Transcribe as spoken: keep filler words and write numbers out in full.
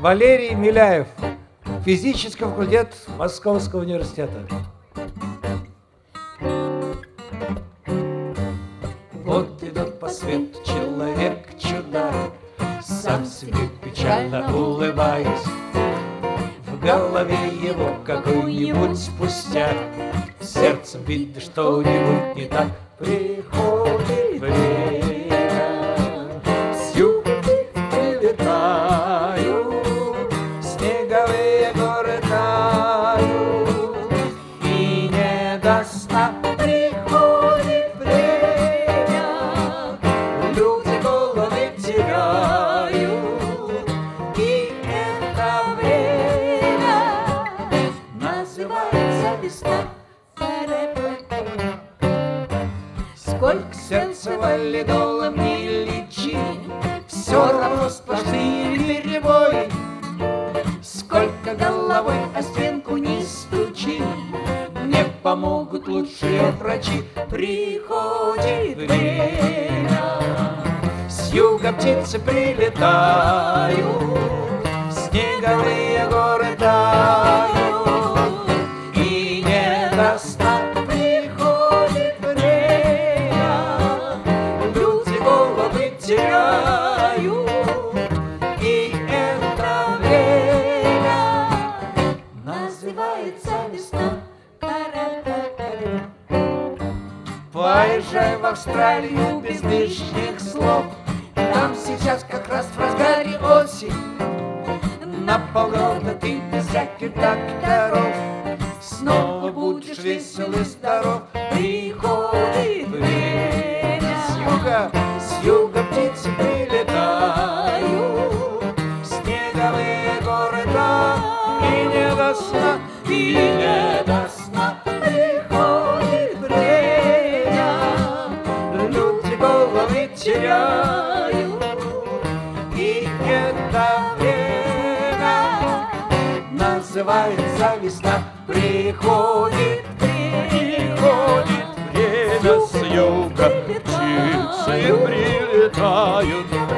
Валерий Миляев, физический факультет Московского университета. Вот идет по свету человек-чудак, сам себе печально улыбаясь. В голове его какой-нибудь пустяк, сердцем видно что-нибудь не так. Приходит время, с юга прилетаю, снеговые горы тают, и не до сна. Приходит время, люди головы теряют, и это время называется весна. Сколько сердца валидолом не лечи, все равно сплошные перебои. Сколько головой о стенку не стучи, не помогут лучшие врачи. Приходит время, с юга птицы прилетают, снеговые горы тают, и не до сна. И это время называется весна. Поезжай в Австралию без лишних слов, там сейчас как раз в разгаре осень. На полгода ты без всяких докторов снова будешь весел и здоров. Приходит время, с юга, с юга птицы прилетают, снеговые горы тают, и не до сна, и не до сна. Приходит время, люди головы теряют, и это время называется весна. Приходит, приходит время, с юга птицы прилетают.